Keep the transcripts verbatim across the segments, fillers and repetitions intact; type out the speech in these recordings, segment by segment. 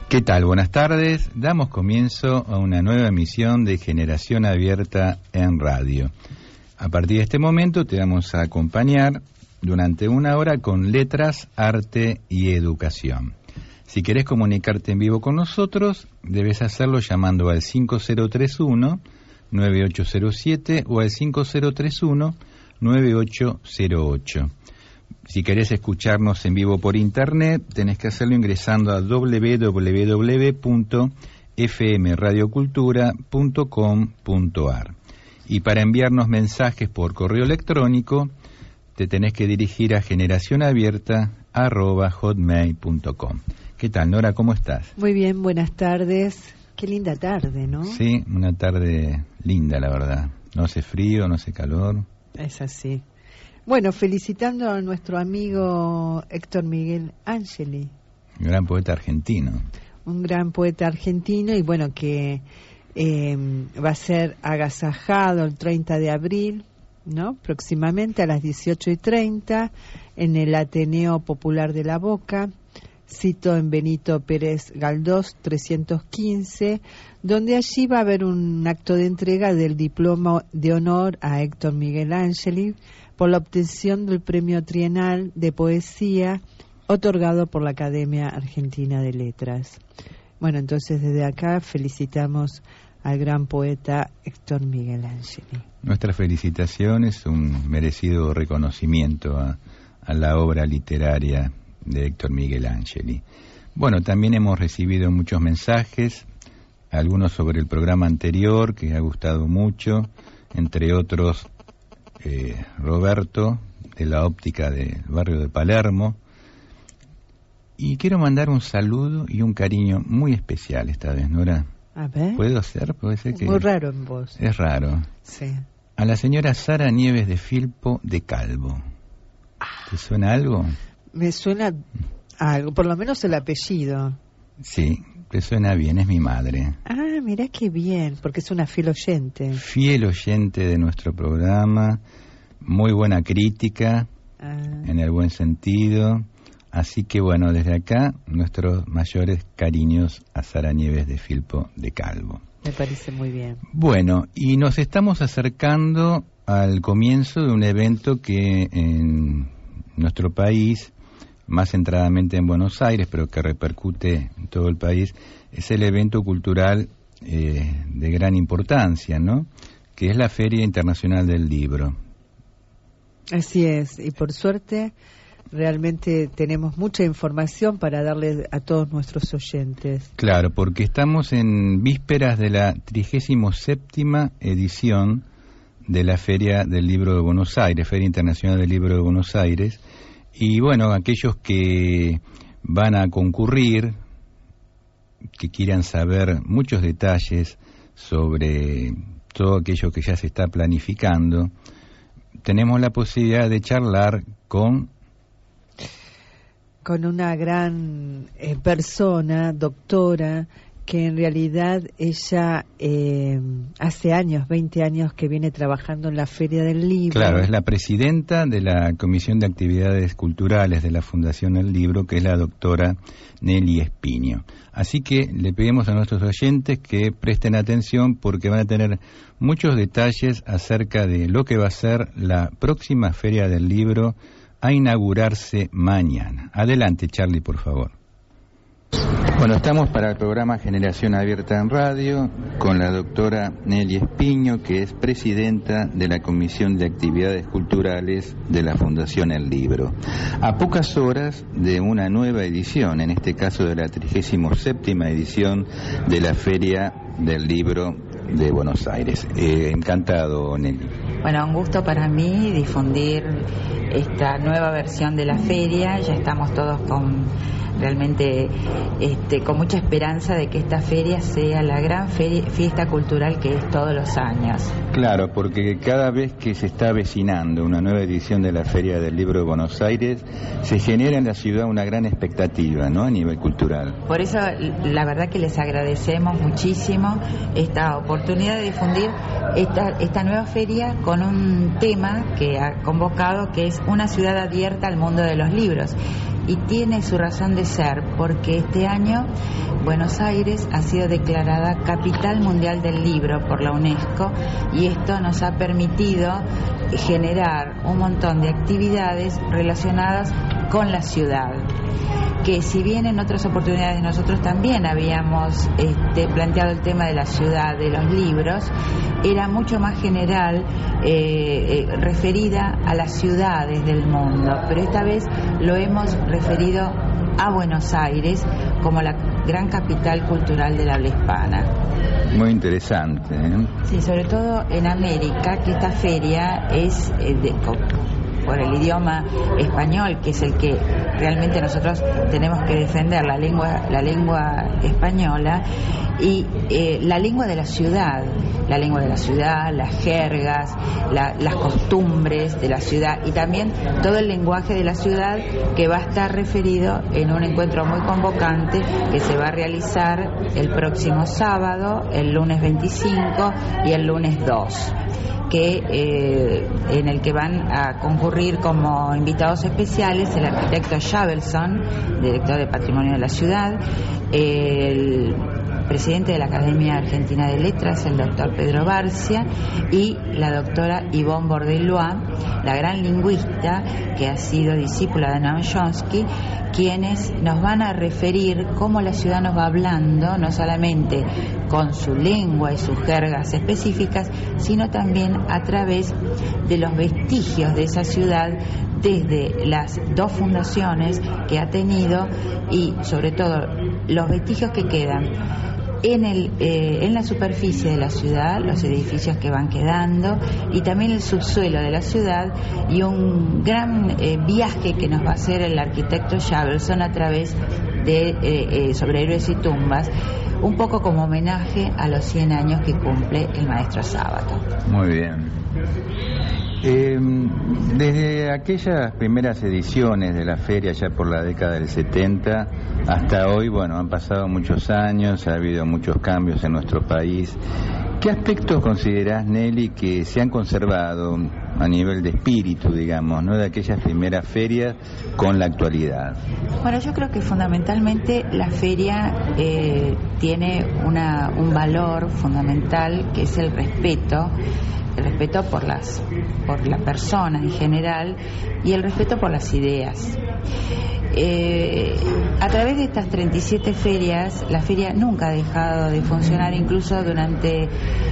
¿Qué tal? Buenas tardes. Damos comienzo a una nueva emisión de Generación Abierta en Radio. A partir de este momento te vamos a acompañar durante una hora con letras, arte y educación. Si querés comunicarte en vivo con nosotros, debes hacerlo llamando al cinco cero tres uno, nueve ocho cero siete o al cinco cero tres uno, nueve ocho cero ocho. Si querés escucharnos en vivo por internet, tenés que hacerlo ingresando a doble u doble u doble u punto f m radio cultura punto com punto a r. Y para enviarnos mensajes por correo electrónico, te tenés que dirigir a generacionabierta arroba hotmail punto com. ¿Qué tal, Nora? ¿Cómo estás? Muy bien, buenas tardes. Qué linda tarde, ¿no? Sí, una tarde linda, la verdad. No hace frío, no hace calor. Es así. Bueno, felicitando a nuestro amigo Héctor Miguel Ángeli. Un gran poeta argentino. Un gran poeta argentino y bueno, que eh, va a ser agasajado el treinta de abril, ¿no? Próximamente a las dieciocho y treinta en el Ateneo Popular de La Boca, cito en Benito Pérez Galdós trescientos quince, donde allí va a haber un acto de entrega del diploma de honor a Héctor Miguel Ángeli por la obtención del premio trienal de poesía otorgado por la Academia Argentina de Letras. Bueno, entonces desde acá felicitamos al gran poeta Héctor Miguel Ángeli. Nuestras felicitaciones, un merecido reconocimiento a, a la obra literaria de Héctor Miguel Ángeli. Bueno, también hemos recibido muchos mensajes, algunos sobre el programa anterior que ha gustado mucho, entre otros eh, Roberto de la óptica del barrio de Palermo. Y quiero mandar un saludo y un cariño muy especial esta vez, Nora. A ver. ¿Puedo hacer? Puede ser que muy raro en vos. Es raro. Sí. A la señora Sara Nieves de Filpo de Calvo. ¿Te suena algo? Me suena algo, por lo menos el apellido. Sí, te suena bien, es mi madre. Ah, mirá qué bien, porque es una fiel oyente. Fiel oyente de nuestro programa, muy buena crítica, ah. en el buen sentido. Así que bueno, desde acá, nuestros mayores cariños a Sara Nieves de Filpo de Calvo. Me parece muy bien. Bueno, y nos estamos acercando al comienzo de un evento que en nuestro país, más centradamente en Buenos Aires, pero que repercute en todo el país, es el evento cultural eh, de gran importancia, ¿no? Que es la Feria Internacional del Libro. Así es, y por suerte realmente tenemos mucha información para darle a todos nuestros oyentes. Claro, porque estamos en vísperas de la trigésima séptima edición de la Feria del Libro de Buenos Aires, Feria Internacional del Libro de Buenos Aires, y bueno, aquellos que van a concurrir, que quieran saber muchos detalles sobre todo aquello que ya se está planificando, tenemos la posibilidad de charlar con con una gran eh, persona, doctora, que en realidad ella eh, hace años, veinte años que viene trabajando en la Feria del Libro. Claro, es la presidenta de la Comisión de Actividades Culturales de la Fundación del Libro, que es la doctora Nelly Espiño. Así que le pedimos a nuestros oyentes que presten atención porque van a tener muchos detalles acerca de lo que va a ser la próxima Feria del Libro a inaugurarse mañana. Adelante, Charlie, por favor. Bueno, estamos para el programa Generación Abierta en Radio con la doctora Nelly Espiño, que es presidenta de la Comisión de Actividades Culturales de la Fundación El Libro. A pocas horas de una nueva edición, en este caso de la trigésima séptima edición de la Feria del Libro de Buenos Aires. Eh, encantado, Nelly. Bueno, un gusto para mí difundir esta nueva versión de la feria. Ya estamos todos con realmente este, con mucha esperanza de que esta feria sea la gran feria, fiesta cultural que es todos los años. Claro, porque cada vez que se está avecinando una nueva edición de la Feria del Libro de Buenos Aires, se genera en la ciudad una gran expectativa, ¿no?, a nivel cultural. Por eso, la verdad que les agradecemos muchísimo esta oportunidad de difundir esta, esta nueva feria con un tema que ha convocado, que es es una ciudad abierta al mundo de los libros. Y tiene su razón de ser, porque este año Buenos Aires ha sido declarada Capital Mundial del Libro por la UNESCO, y esto nos ha permitido generar un montón de actividades relacionadas con la ciudad, que si bien en otras oportunidades nosotros también habíamos este, planteado el tema de la ciudad, de los libros, era mucho más general, eh, eh, referida a las ciudades del mundo, pero esta vez lo hemos referido a Buenos Aires como la gran capital cultural del habla hispana. Muy interesante, ¿eh? Sí, sobre todo en América, que esta feria es eh, de, por el idioma español, que es el que realmente nosotros tenemos que defender, la lengua, la lengua española, y eh, la lengua de la ciudad, la lengua de la ciudad, las jergas, la, las costumbres de la ciudad, y también todo el lenguaje de la ciudad, que va a estar referido en un encuentro muy convocante que se va a realizar el próximo sábado, el lunes veinticinco y el lunes dos. Que, eh, en el que van a concurrir como invitados especiales el arquitecto Shavelson, director de Patrimonio de la Ciudad, el presidente de la Academia Argentina de Letras, el doctor Pedro Barcia, y la doctora Yvonne Bordelois, la gran lingüista que ha sido discípula de Noam Chomsky, quienes nos van a referir cómo la ciudad nos va hablando, no solamente con su lengua y sus jergas específicas, sino también a través de los vestigios de esa ciudad, desde las dos fundaciones que ha tenido y sobre todo los vestigios que quedan en el eh, en la superficie de la ciudad, los edificios que van quedando, y también el subsuelo de la ciudad, y un gran eh, viaje que nos va a hacer el arquitecto Shavelson a través de eh, eh, sobre héroes y tumbas, un poco como homenaje a los cien años que cumple el maestro Sábato. Muy bien. Eh, desde aquellas primeras ediciones de la feria, ya por la década del setenta, hasta hoy, bueno, han pasado muchos años, ha habido muchos cambios en nuestro país. ¿Qué aspectos considerás, Nelly, que se han conservado a nivel de espíritu, digamos, ¿no?, de aquellas primeras ferias con la actualidad? Bueno, yo creo que fundamentalmente la feria eh, tiene una, un valor fundamental, que es el respeto, el respeto por las por la persona en general, y el respeto por las ideas. Eh, a través de estas treinta y siete ferias, la feria nunca ha dejado de funcionar, incluso durante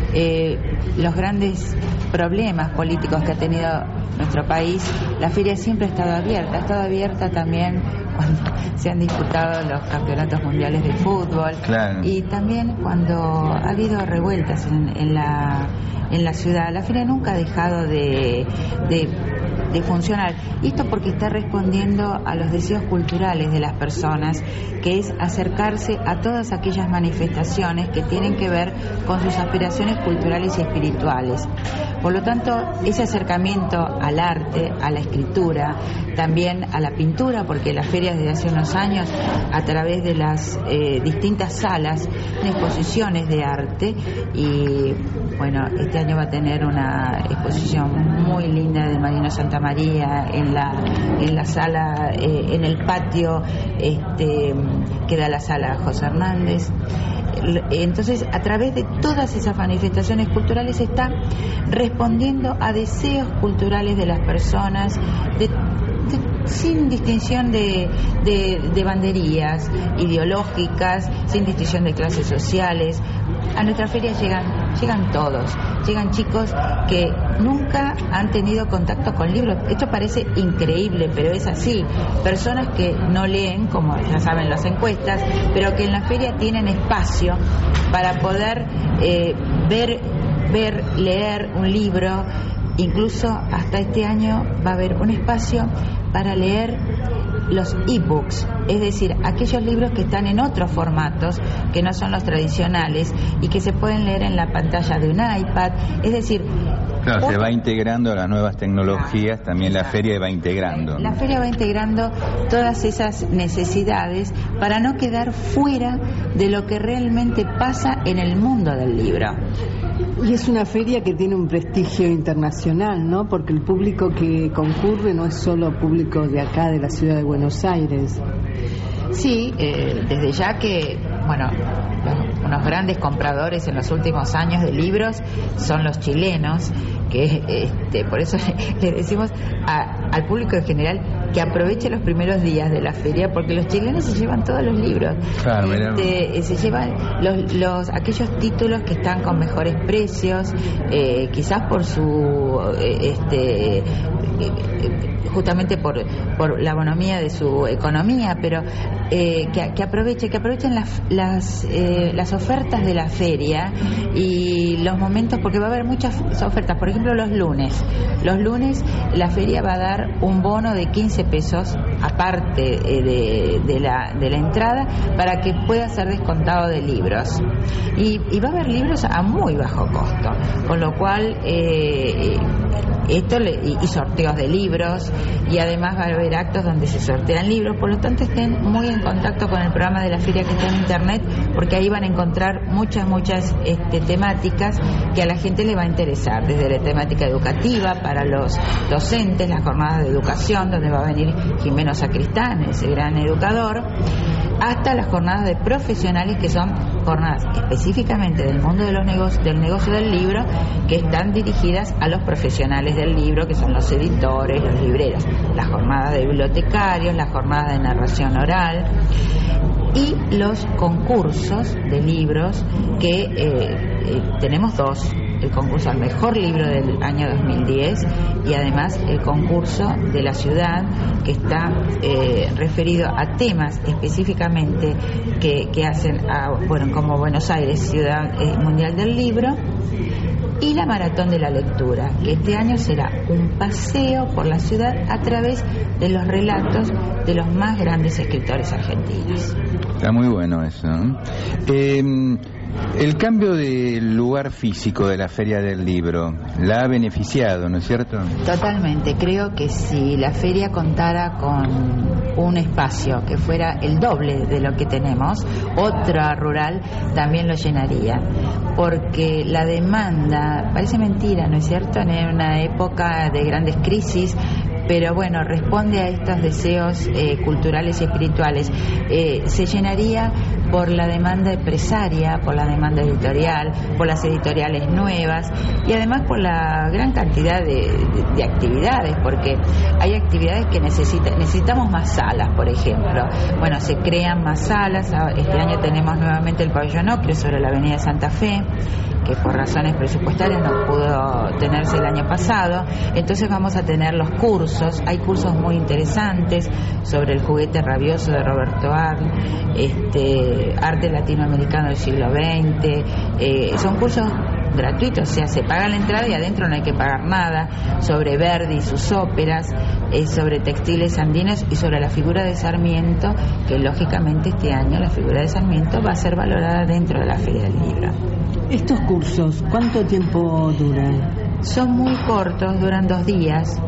eh, los grandes problemas políticos que ha tenido nuestro país. La feria siempre ha estado abierta, ha estado abierta también cuando se han disputado los campeonatos mundiales de fútbol, claro. Y también cuando ha habido revueltas en, en la en la ciudad. La feria nunca ha dejado de, de, de funcionar. Y esto porque está respondiendo a los deseos culturales de las personas, que es acercarse a todas aquellas manifestaciones que tienen que ver con sus aspiraciones culturales y espirituales. Por lo tanto, ese acercamiento al arte, a la escritura, también a la pintura, porque la feria desde hace unos años, a través de las eh, distintas salas de exposiciones de arte, y bueno, este año va a tener una exposición muy linda de Marino Santamaría en la en la sala, eh, en el patio este, que da la sala José Hernández. Entonces, a través de todas esas manifestaciones culturales está respondiendo a deseos culturales de las personas, de, de, sin distinción de, de, de banderías ideológicas, sin distinción de clases sociales. A nuestra feria llegan, llegan todos, llegan chicos que nunca han tenido contacto con libros. Esto parece increíble, pero es así. Personas que no leen, como ya saben las encuestas, pero que en la feria tienen espacio para poder eh, ver, ver, leer un libro. Incluso hasta este año va a haber un espacio para leer los e-books, es decir, aquellos libros que están en otros formatos que no son los tradicionales y que se pueden leer en la pantalla de un iPad, es decir... Claro, otro... se va integrando a las nuevas tecnologías, también la feria va integrando. La feria va integrando todas esas necesidades para no quedar fuera de lo que realmente pasa en el mundo del libro. Y es una feria que tiene un prestigio internacional, ¿no? Porque el público que concurre no es solo público de acá, de la ciudad de Buenos Aires. Sí, eh, desde ya que, bueno, los, unos grandes compradores en los últimos años de libros son los chilenos, que este, por eso le decimos a, al público en general que aproveche los primeros días de la feria, porque los chilenos se llevan todos los libros. Claro, este, se llevan los, los aquellos títulos que están con mejores precios, eh, quizás por su eh, este eh, justamente por por la bonomía de su economía, pero eh, que, que aproveche que aprovechen las las eh, las ofertas de la feria y los momentos, porque va a haber muchas ofertas. Por ejemplo, los lunes los lunes la feria va a dar un bono de quince pesos aparte eh, de, de la de la entrada, para que pueda ser descontado de libros, y, y va a haber libros a muy bajo costo, con lo cual eh, esto le, y, y sorteos de libros, y además va a haber actos donde se sortean libros. Por lo tanto, estén muy en contacto con el programa de la feria que está en internet, porque ahí van a encontrar muchas muchas este, temáticas que a la gente le va a interesar, desde la temática educativa para los docentes, las jornadas de educación donde va a venir Jimeno Sacristán, ese gran educador, hasta las jornadas de profesionales, que son jornadas específicamente del mundo de los negocios, del negocio del libro, que están dirigidas a los profesionales del libro, que son los editores, los libreros, las jornadas de bibliotecarios, las jornadas de narración oral y los concursos de libros, que eh, eh, tenemos dos: el concurso al mejor libro del año dos mil diez y además el concurso de la ciudad, que está eh, referido a temas específicamente que, que hacen a, bueno, como Buenos Aires, ciudad eh, mundial del libro, y la maratón de la lectura, que este año será un paseo por la ciudad a través de los relatos de los más grandes escritores argentinos. Está muy bueno eso, ¿no? Eh, el cambio del lugar físico de la Feria del Libro la ha beneficiado, ¿no es cierto? Totalmente. Creo que si la feria contara con un espacio que fuera el doble de lo que tenemos, otra rural también lo llenaría, porque la demanda, parece mentira, ¿no es cierto?, en una época de grandes crisis, pero bueno, responde a estos deseos eh, culturales y espirituales. Eh, se llenaría por la demanda empresaria, por la demanda editorial, por las editoriales nuevas, y además por la gran cantidad de, de, de actividades, porque hay actividades que necesita, necesitamos más salas, por ejemplo. Bueno, se crean más salas. Este año tenemos nuevamente el pabellón Ocre sobre la avenida Santa Fe, que por razones presupuestarias no pudo tenerse el año pasado. Entonces vamos a tener los cursos. Hay cursos muy interesantes sobre el juguete rabioso de Roberto Arlt, este, arte latinoamericano del siglo veinte. Eh, son cursos gratuitos, o sea, se paga la entrada y adentro no hay que pagar nada, sobre Verdi y sus óperas, eh, sobre textiles andinos y sobre la figura de Sarmiento, que lógicamente este año la figura de Sarmiento va a ser valorada dentro de la Feria del Libro. ¿Estos cursos cuánto tiempo duran? Son muy cortos, duran dos días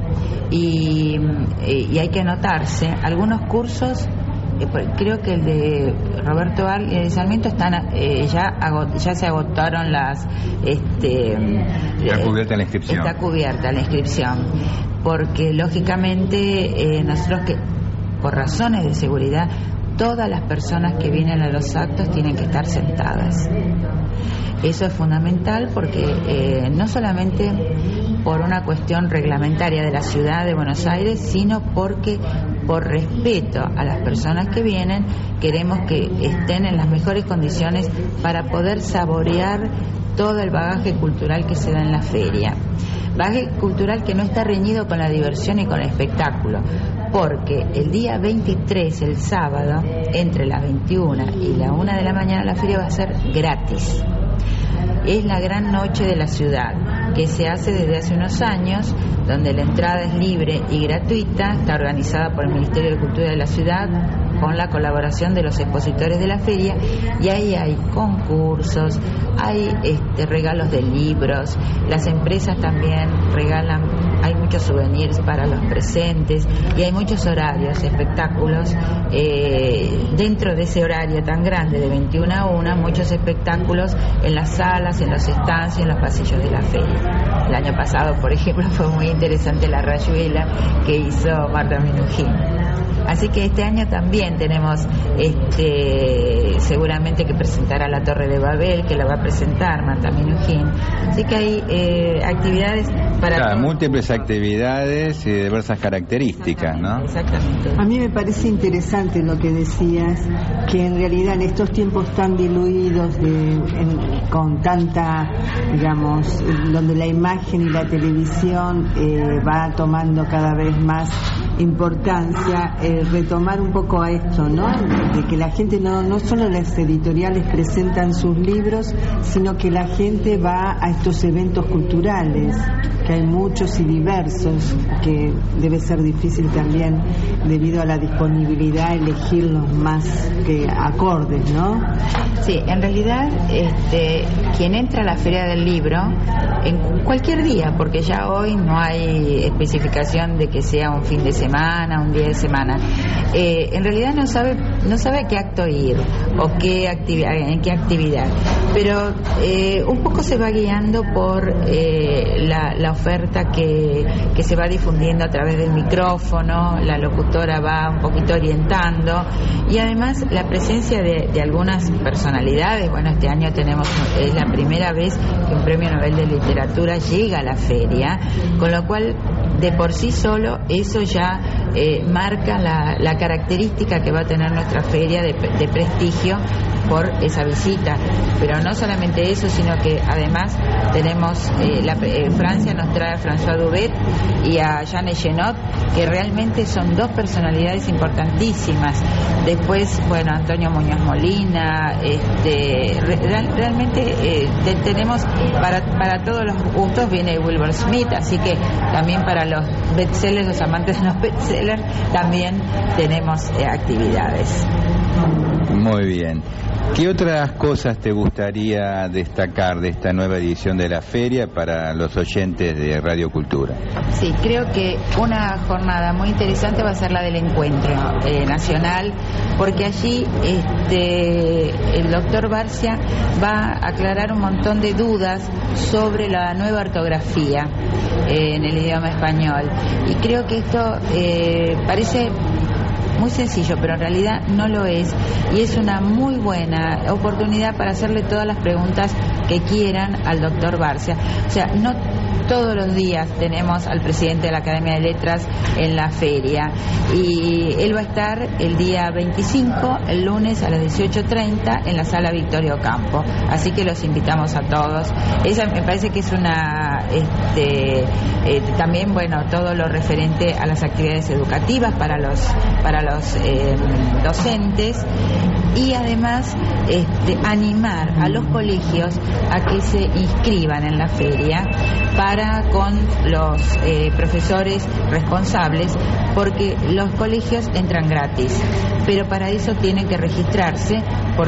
y, y hay que anotarse. Algunos cursos, eh, creo que el de Roberto Arlt y el de Sarmiento están eh, ya agot, ya se agotaron las este está cubierta la inscripción. Está cubierta la inscripción, porque lógicamente eh, nosotros, que por razones de seguridad, todas las personas que vienen a los actos tienen que estar sentadas. Eso es fundamental, porque eh, no solamente por una cuestión reglamentaria de la ciudad de Buenos Aires, sino porque por respeto a las personas que vienen queremos que estén en las mejores condiciones para poder saborear todo el bagaje cultural que se da en la feria. Bagaje cultural que no está reñido con la diversión y con el espectáculo, porque el día veintitrés, el sábado, entre las veintiuna y la una de la mañana, la feria va a ser gratis. Es la gran noche de la ciudad, que se hace desde hace unos años, donde la entrada es libre y gratuita. Está organizada por el Ministerio de Cultura de la ciudad, con la colaboración de los expositores de la feria, y ahí hay concursos, hay este, regalos de libros, las empresas también regalan, hay muchos souvenirs para los presentes y hay muchos horarios, espectáculos, eh, dentro de ese horario tan grande de veintiuna a una, muchos espectáculos en las salas, en los stands y en los pasillos de la feria. El año pasado, por ejemplo, fue muy interesante la rayuela que hizo Marta Minujín. Así que este año también tenemos este, seguramente que presentar a la Torre de Babel, que la va a presentar Marta Minujín. Así que hay eh, actividades para... Claro, múltiples actividades y diversas características, ¿no? Exactamente. A mí me parece interesante lo que decías, que en realidad en estos tiempos tan diluidos, de, en, con tanta, digamos, donde la imagen y la televisión eh, va tomando cada vez más importancia, eh, retomar un poco a esto, ¿no? De que la gente no, no solo las editoriales presentan sus libros, sino que la gente va a estos eventos culturales, que hay muchos y diversos, que debe ser difícil también, debido a la disponibilidad, elegir los más que acordes, ¿no? Sí, en realidad, este, quien entra a la Feria del Libro, en cualquier día, porque ya hoy no hay especificación de que sea un fin de semana, un día de semana, eh, en realidad no sabe no sabe a qué acto ir o qué actividad, en qué actividad, pero eh, un poco se va guiando por eh, la, la oferta que, que se va difundiendo a través del micrófono, la locutora va un poquito orientando, y además la presencia de, de algunas personalidades. Bueno, este año tenemos, es la primera vez que un premio Nobel de Literatura llega a la feria, con lo cual de por sí solo eso ya eh, marca la, la característica que va a tener nuestra feria de, de prestigio por esa visita. Pero no solamente eso, sino que además tenemos eh, la, eh, Francia nos trae a François Dubet y a Jean Echenot, que realmente son dos personalidades importantísimas. Después, bueno, Antonio Muñoz Molina, este, real, realmente eh, te, tenemos para, para todos los gustos. Viene Wilbur Smith, así que también para los bestsellers, los amantes de los bestsellers, también tenemos eh, actividades. Muy bien. ¿Qué otras cosas te gustaría destacar de esta nueva edición de la feria para los oyentes de Radio Cultura? Sí, creo que una jornada muy interesante va a ser la del encuentro eh, nacional, porque allí este, el doctor Barcia va a aclarar un montón de dudas sobre la nueva ortografía eh, en el idioma español. Y creo que esto eh, parece muy sencillo, pero en realidad no lo es, y es una muy buena oportunidad para hacerle todas las preguntas que quieran al doctor Barcia. O sea, no todos los días tenemos al presidente de la Academia de Letras en la feria, y él va a estar el día veinticinco, el lunes a las dieciocho treinta, en la sala Victorio Campo, así que los invitamos a todos. Esa me parece que es una este, eh, también, bueno, todo lo referente a las actividades educativas para los para los los eh, docentes, y además este, animar a los colegios a que se inscriban en la feria para con los eh, profesores responsables, porque los colegios entran gratis, pero para eso tienen que registrarse,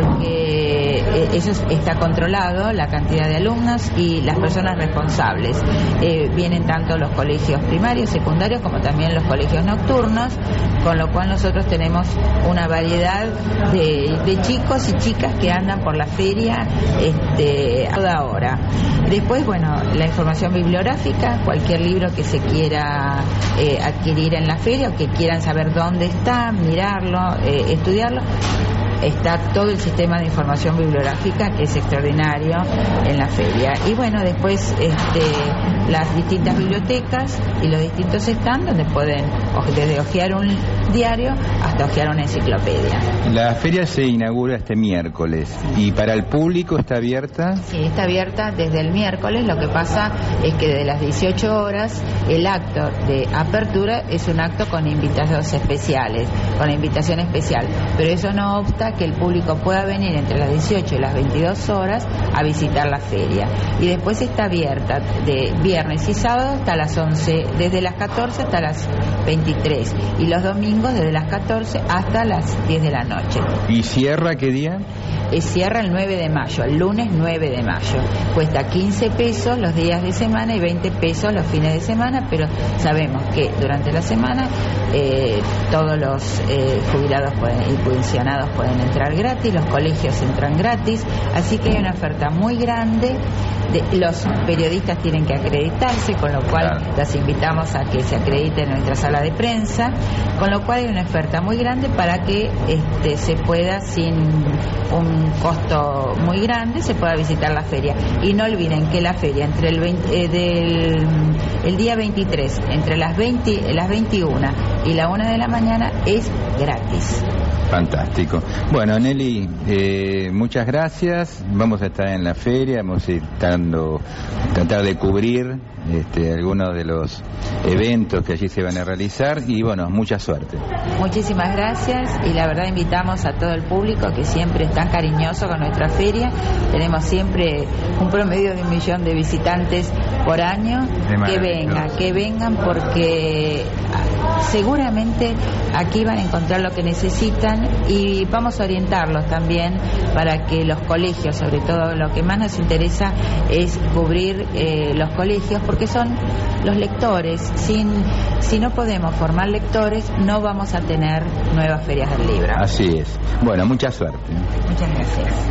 porque eh, eso está controlado, la cantidad de alumnos y las personas responsables. Eh, vienen tanto los colegios primarios, secundarios, como también los colegios nocturnos, con lo cual nosotros tenemos una variedad de, de chicos y chicas que andan por la feria este, a toda hora. Después, bueno, la información bibliográfica, cualquier libro que se quiera eh, adquirir en la feria o que quieran saber dónde está, mirarlo, eh, estudiarlo. Está todo el sistema de información bibliográfica, que es extraordinario en la feria. Y bueno, después este, las distintas bibliotecas y los distintos stands donde pueden desde hojear un diario hasta hojear una enciclopedia. La feria se inaugura este miércoles, y para el público está abierta. Sí, está abierta desde el miércoles. Lo que pasa es que desde las dieciocho horas el acto de apertura es un acto con invitados especiales, con invitación especial, pero eso no obsta que el público pueda venir entre las dieciocho y las veintidós horas a visitar la feria. Y después está abierta de viernes y sábado hasta las once, desde las catorce hasta las veintitrés, y los domingos desde las catorce hasta las diez de la noche. ¿Y cierra qué día? Eh, cierra el nueve de mayo, el lunes nueve de mayo. Cuesta quince pesos los días de semana y veinte pesos los fines de semana, pero sabemos que durante la semana eh, todos los eh, jubilados pueden, y pensionados pueden entrar gratis, los colegios entran gratis, así que hay una oferta muy grande. De, los periodistas tienen que acreditarse, con lo cual claro, las invitamos a que se acrediten en nuestra sala de prensa, con lo cual hay una oferta muy grande para que este, se pueda, sin un costo muy grande, se pueda visitar la feria. Y no olviden que la feria entre el veinte, eh, del el día veintitrés, entre las veinte, las veintiuna y la una de la mañana, es gratis. Fantástico. Bueno, Nelly, eh, muchas gracias. Vamos a estar en la feria, vamos a ir dando, tratar de cubrir este, algunos de los eventos que allí se van a realizar y bueno, mucha suerte. Muchísimas gracias y la verdad invitamos a todo el público que siempre es tan cariñoso con nuestra feria. Tenemos siempre un promedio de un millón de visitantes por año. Que vengan, que vengan porque seguramente aquí van a encontrar lo que necesitan y vamos a orientarlos también para que los colegios, sobre todo lo que más nos interesa es cubrir eh, los colegios porque son los lectores. Sin, si no podemos formar lectores no vamos a tener nuevas ferias del libro. Así es. Bueno, mucha suerte. Muchas gracias.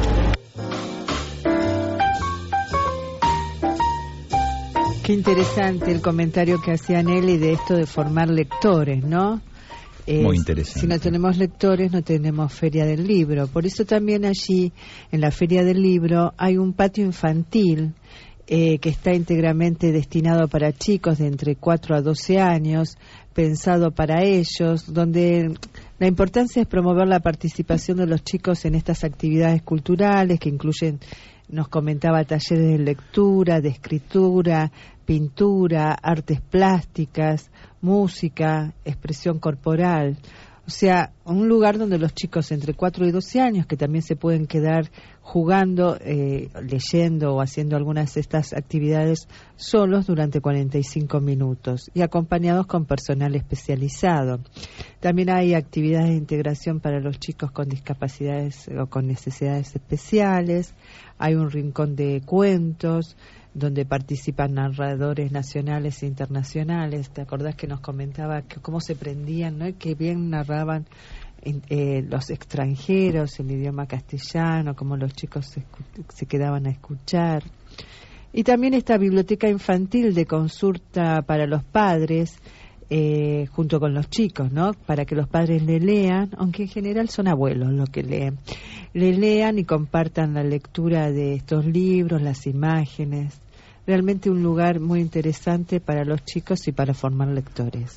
Qué interesante el comentario que hacía Nelly de esto de formar lectores, ¿no? Eh, Muy interesante. Si no tenemos lectores, no tenemos feria del libro. Por eso también allí, en la feria del libro, hay un patio infantil eh, que está íntegramente destinado para chicos de entre cuatro a doce años, pensado para ellos, donde la importancia es promover la participación de los chicos en estas actividades culturales que incluyen, nos comentaba, talleres de lectura, de escritura, pintura, artes plásticas, música, expresión corporal. O sea, un lugar donde los chicos entre cuatro y doce años, que también se pueden quedar jugando, eh, leyendo o haciendo algunas de estas actividades solos durante cuarenta y cinco minutos y acompañados con personal especializado. También hay actividades de integración para los chicos con discapacidades o con necesidades especiales. Hay un rincón de cuentos donde participan narradores nacionales e internacionales. ¿Te acordás que nos comentaba que cómo se prendían, ¿no? Que bien narraban eh, los extranjeros el idioma castellano, cómo los chicos se, se quedaban a escuchar. Y también esta biblioteca infantil de consulta para los padres, eh, junto con los chicos, ¿no? Para que los padres le lean, aunque en general son abuelos los que leen, le lean y compartan la lectura de estos libros, las imágenes. Realmente un lugar muy interesante para los chicos y para formar lectores.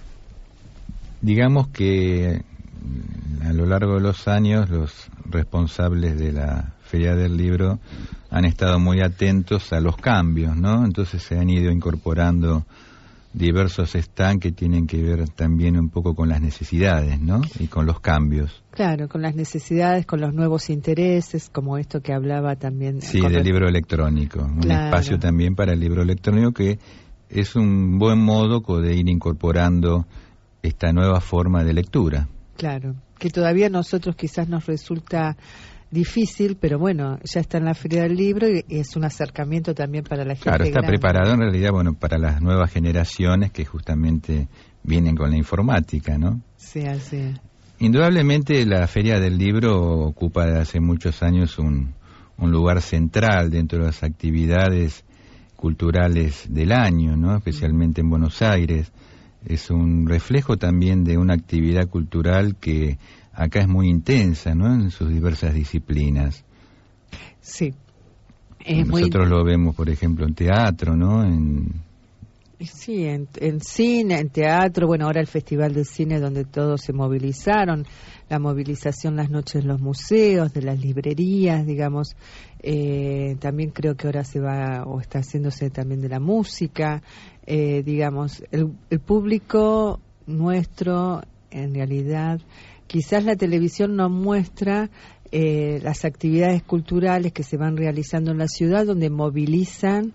Digamos que a lo largo de los años los responsables de la Feria del Libro han estado muy atentos a los cambios, ¿no? Entonces se han ido incorporando diversos stands que tienen que ver también un poco con las necesidades, ¿no? Y con los cambios. Claro, con las necesidades, con los nuevos intereses, como esto que hablaba también. Sí, del libro electrónico. Un claro. espacio también para el libro electrónico que es un buen modo de ir incorporando esta nueva forma de lectura. Claro, que todavía a nosotros quizás nos resulta difícil, pero bueno, ya está en la Feria del Libro y es un acercamiento también para la gente. Claro, está grande. Preparado en realidad, bueno, para las nuevas generaciones que justamente vienen con la informática, ¿no? Sí, así es. Indudablemente la Feria del Libro ocupa desde hace muchos años un, un lugar central dentro de las actividades culturales del año, ¿no? Especialmente en Buenos Aires. Es un reflejo también de una actividad cultural que acá es muy intensa, ¿no? En sus diversas disciplinas. Sí. Es Nosotros muy... lo vemos, por ejemplo, en teatro, ¿no? En... Sí, en, en cine, en teatro, bueno, ahora el Festival de Cine donde todos se movilizaron, la movilización las noches de los museos, de las librerías, digamos, eh, también creo que ahora se va, o está haciéndose también de la música, eh, digamos, el, el público nuestro, en realidad, quizás la televisión no muestra eh, las actividades culturales que se van realizando en la ciudad, donde movilizan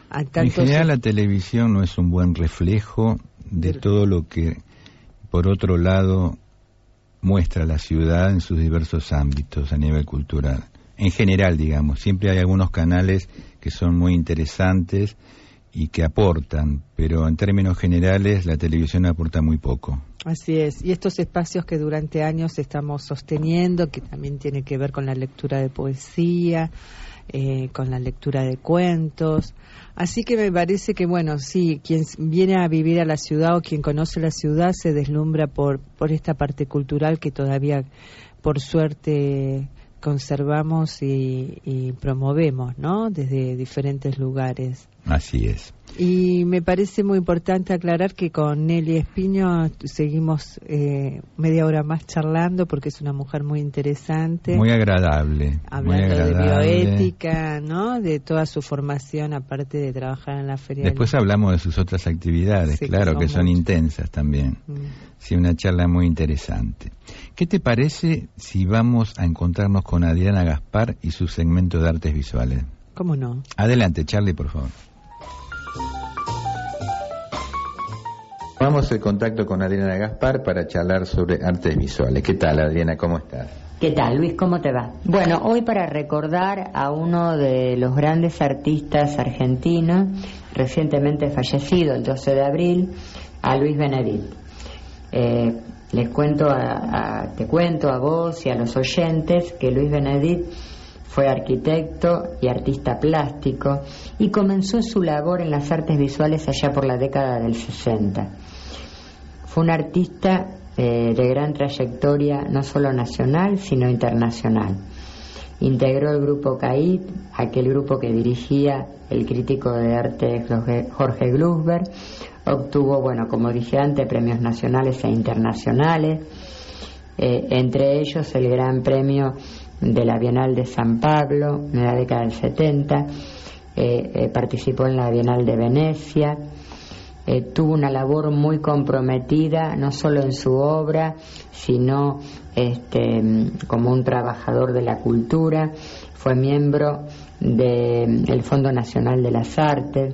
a tantos... En general la televisión no es un buen reflejo de todo lo que, por otro lado, muestra la ciudad en sus diversos ámbitos a nivel cultural. En general, digamos, siempre hay algunos canales que son muy interesantes y que aportan, pero en términos generales la televisión aporta muy poco. Así es, y estos espacios que durante años estamos sosteniendo, que también tiene que ver con la lectura de poesía, eh, con la lectura de cuentos, así que me parece que, bueno, sí, quien viene a vivir a la ciudad o quien conoce la ciudad se deslumbra por, por esta parte cultural que todavía, por suerte, conservamos y, y promovemos, ¿no?, desde diferentes lugares. Así es. Y me parece muy importante aclarar que con Nelly Espiño seguimos eh, media hora más charlando porque es una mujer muy interesante. Muy agradable. Hablando muy agradable. de bioética, ¿no?, de toda su formación aparte de trabajar en la feria. Después del... hablamos de sus otras actividades, sí, claro, que son, que son muchas. intensas también. Mm. Sí, una charla muy interesante. ¿Qué te parece si vamos a encontrarnos con Adriana Gaspar y su segmento de artes visuales? ¿Cómo no? Adelante, Charlie, por favor. Vamos en contacto con Adriana Gaspar para charlar sobre artes visuales. ¿Qué tal, Adriana? ¿Cómo estás? ¿Qué tal, Luis? ¿Cómo te va? Bueno, hoy para recordar a uno de los grandes artistas argentinos, recientemente fallecido el doce de abril, a Luis Benedit. Eh, les cuento a, a, te cuento a vos y a los oyentes que Luis Benedit fue arquitecto y artista plástico y comenzó su labor en las artes visuales allá por la década del sesenta. Fue un artista eh, de gran trayectoria no solo nacional sino internacional. Integró el grupo C A I P, aquel grupo que dirigía el crítico de arte Jorge Glusberg. Obtuvo, bueno, como dije antes, premios nacionales e internacionales, eh, entre ellos el Gran Premio de la Bienal de San Pablo en la década del setenta, eh, eh, participó en la Bienal de Venecia, eh, tuvo una labor muy comprometida no solo en su obra sino este, como un trabajador de la cultura. Fue miembro del de, Fondo Nacional de las Artes,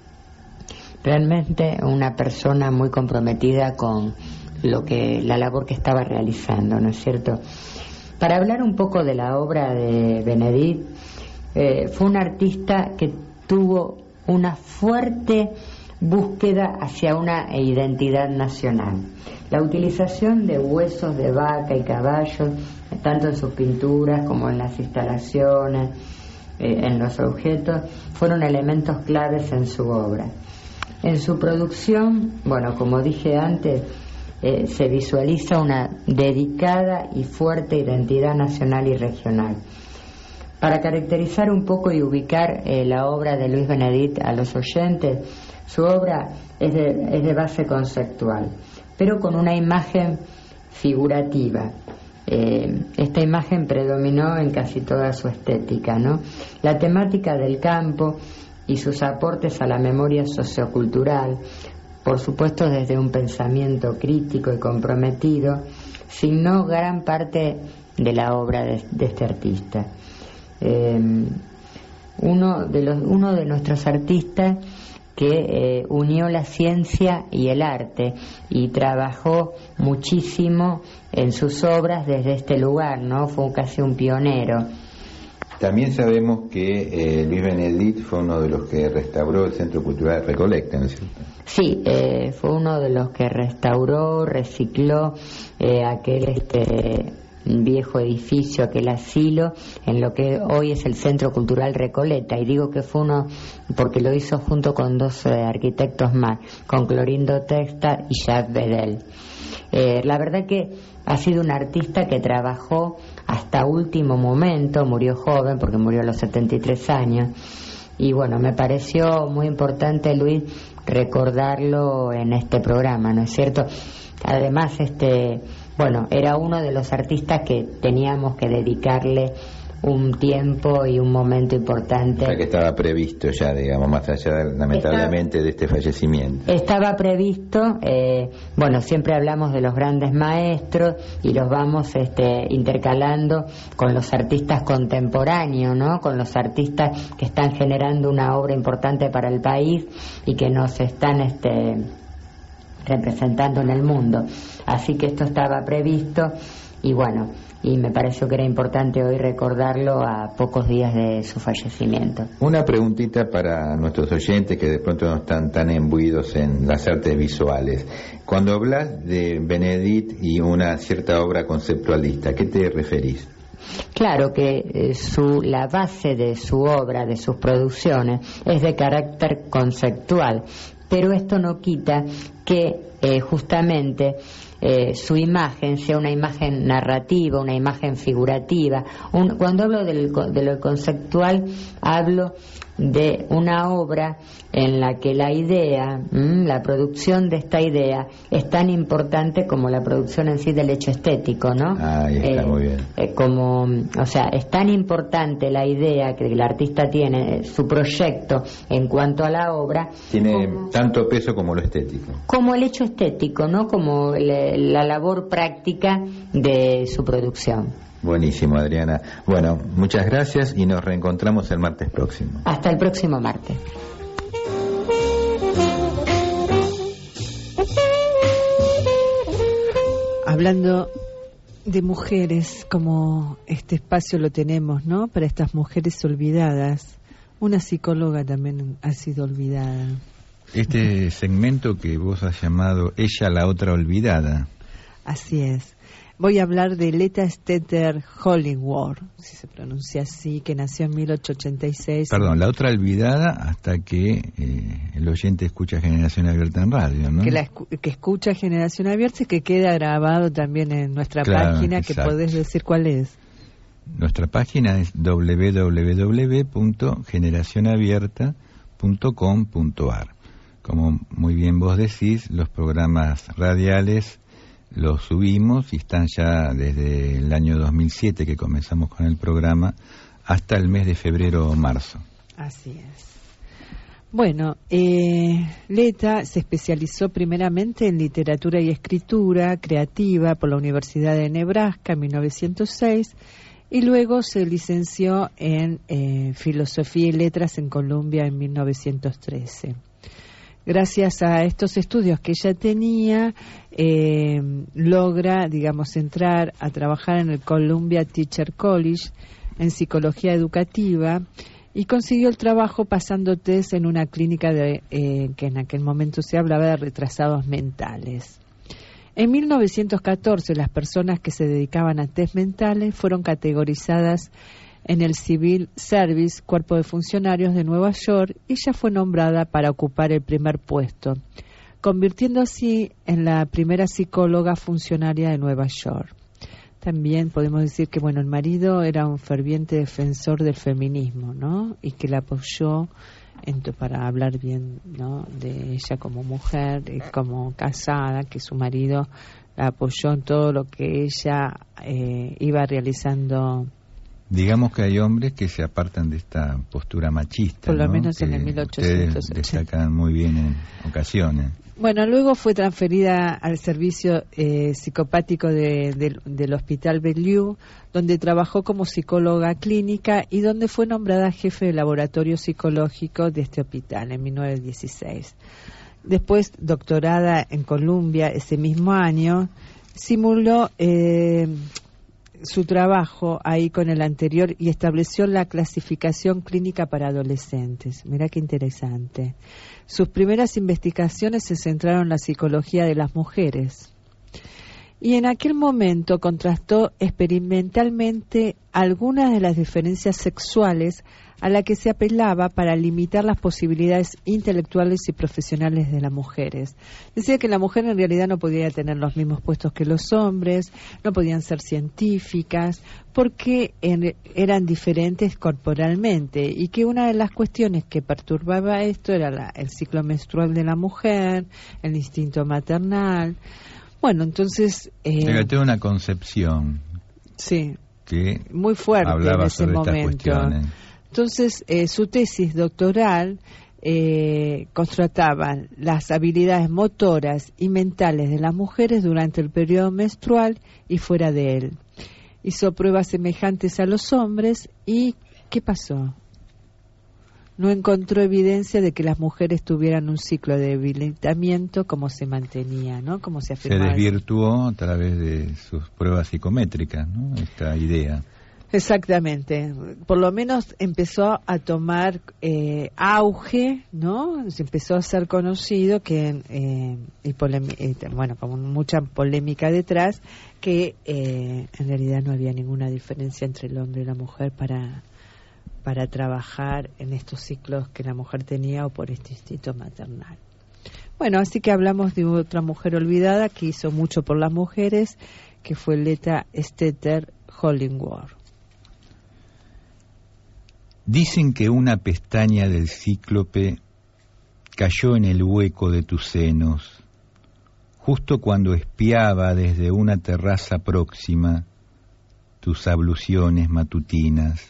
realmente una persona muy comprometida con lo que la labor que estaba realizando, ¿no es cierto? Para hablar un poco de la obra de Benedit, eh, fue un artista que tuvo una fuerte búsqueda hacia una identidad nacional. La utilización de huesos de vaca y caballos, tanto en sus pinturas como en las instalaciones, eh, en los objetos, fueron elementos claves en su obra. En su producción, bueno, como dije antes, Eh, se visualiza una dedicada y fuerte identidad nacional y regional. Para caracterizar un poco y ubicar eh, la obra de Luis Benedit a los oyentes, su obra es de, es de base conceptual, pero con una imagen figurativa. Eh, esta imagen predominó en casi toda su estética, ¿no? La temática del campo y sus aportes a la memoria sociocultural, por supuesto desde un pensamiento crítico y comprometido, signó gran parte de la obra de, de este artista. Eh, uno, de los, uno de nuestros artistas que eh, unió la ciencia y el arte y trabajó muchísimo en sus obras desde este lugar, ¿no? Fue casi un pionero. También sabemos que eh, Luis Benedit fue uno de los que restauró el Centro Cultural Recoleta, ¿no es cierto? Sí, eh, fue uno de los que restauró, recicló eh, aquel este viejo edificio, aquel asilo, en lo que hoy es el Centro Cultural Recoleta. Y digo que fue uno porque lo hizo junto con dos eh, arquitectos más, con Clorindo Texta y Jacques Bedel. Eh, la verdad que ha sido un artista que trabajó hasta último momento, murió joven porque murió a los setenta y tres años. Y bueno, me pareció muy importante, Luis, recordarlo en este programa, ¿no es cierto? Además, este, bueno, era uno de los artistas que teníamos que dedicarle un tiempo y un momento importante. O sea que estaba previsto ya, digamos, más allá, lamentablemente, de este fallecimiento. Estaba previsto, eh, bueno, siempre hablamos de los grandes maestros y los vamos este, intercalando con los artistas contemporáneos, ¿no? Con los artistas que están generando una obra importante para el país y que nos están este, representando en el mundo. Así que esto estaba previsto y bueno, y me pareció que era importante hoy recordarlo a pocos días de su fallecimiento. Una preguntita para nuestros oyentes que de pronto no están tan imbuidos en las artes visuales. Cuando hablas de Benedit y una cierta obra conceptualista, ¿a qué te referís? Claro que eh, su, la base de su obra, de sus producciones, es de carácter conceptual, pero esto no quita que eh, justamente eh, su imagen sea una imagen narrativa, una imagen figurativa. Un, cuando hablo del, de lo conceptual, hablo de una obra en la que la idea, mmm, la producción de esta idea es tan importante como la producción en sí del hecho estético, ¿no? Ah, ahí está, eh, muy bien. Eh, como, o sea, es tan importante la idea que el artista tiene, eh, su proyecto en cuanto a la obra. Tiene como, tanto peso como lo estético. Como el hecho estético, ¿no? Como le, la labor práctica de su producción. Buenísimo, Adriana. Bueno, muchas gracias y nos reencontramos el martes próximo. Hasta el próximo martes. Hablando de mujeres, como este espacio lo tenemos, ¿no? Para estas mujeres olvidadas, una psicóloga también ha sido olvidada. Este segmento que vos has llamado Ella la otra olvidada. Así es. Voy a hablar de Leta Stetter Hollingworth, si se pronuncia así, que nació en mil ochocientos ochenta y seis. Perdón, la otra olvidada hasta que eh, el oyente escucha Generación Abierta en radio, ¿no? Que, la escu que escucha Generación Abierta y que queda grabado también en nuestra claro, página, exacto. Que podés decir cuál es. Nuestra página es doble u doble u doble u punto generación abierta punto com punto a r. Como muy bien vos decís, los programas radiales los subimos y están ya desde el año dos mil siete que comenzamos con el programa hasta el mes de febrero o marzo. Así es. Bueno, eh, Leta se especializó primeramente en literatura y escritura creativa por la Universidad de Nebraska en mil novecientos seis y luego se licenció en eh, filosofía y letras en Columbia en mil novecientos trece. Gracias a estos estudios que ella tenía, eh, logra, digamos, entrar a trabajar en el Columbia Teacher College en psicología educativa y consiguió el trabajo pasando test en una clínica de, eh, que en aquel momento se hablaba de retrasados mentales. En mil novecientos catorce, las personas que se dedicaban a test mentales fueron categorizadas en el Civil Service, Cuerpo de Funcionarios de Nueva York, y ella fue nombrada para ocupar el primer puesto, convirtiendo así en la primera psicóloga funcionaria de Nueva York. También podemos decir que, bueno, el marido era un ferviente defensor del feminismo, ¿no? Y que la apoyó en to, para hablar bien, ¿no? De ella como mujer y como casada, que su marido la apoyó en todo lo que ella eh, iba realizando. Digamos que hay hombres que se apartan de esta postura machista, por lo ¿no? menos que en el mil ochocientos ochenta. Ustedes destacan muy bien en ocasiones. Bueno, luego fue transferida al servicio eh, psicopático de, de, del Hospital Bellevue, donde trabajó como psicóloga clínica y donde fue nombrada jefe de laboratorio psicológico de este hospital en mil novecientos dieciséis. Después, doctorada en Columbia ese mismo año, simuló eh, su trabajo ahí con el anterior y estableció la clasificación clínica para adolescentes. Mirá qué interesante. Sus primeras investigaciones se centraron en la psicología de las mujeres. Y en aquel momento contrastó experimentalmente algunas de las diferencias sexuales a las que se apelaba para limitar las posibilidades intelectuales y profesionales de las mujeres. Decía que la mujer en realidad no podía tener los mismos puestos que los hombres, no podían ser científicas, porque en, eran diferentes corporalmente, y que una de las cuestiones que perturbaba esto era la, el ciclo menstrual de la mujer, el instinto maternal. Bueno, entonces... Eh, Pero tengo una concepción. Sí. que muy fuerte hablaba en ese sobre estas momento. cuestiones. Entonces, eh, su tesis doctoral eh, constataba las habilidades motoras y mentales de las mujeres durante el periodo menstrual y fuera de él. Hizo pruebas semejantes a los hombres y ¿qué pasó? No encontró evidencia de que las mujeres tuvieran un ciclo de debilitamiento como se mantenía, ¿no? Como se afirmaba. Se desvirtuó a través de sus pruebas psicométricas, ¿no? Esta idea. Exactamente. Por lo menos empezó a tomar eh, auge, ¿no? Se empezó a ser conocido que, eh, y polemi- eh, bueno, con mucha polémica detrás, que eh, en realidad no había ninguna diferencia entre el hombre y la mujer para para trabajar en estos ciclos que la mujer tenía o por este instinto maternal. Bueno, así que hablamos de otra mujer olvidada que hizo mucho por las mujeres, que fue Leta Stetter Hollingworth. Dicen que una pestaña del cíclope cayó en el hueco de tus senos, justo cuando espiaba desde una terraza próxima tus abluciones matutinas.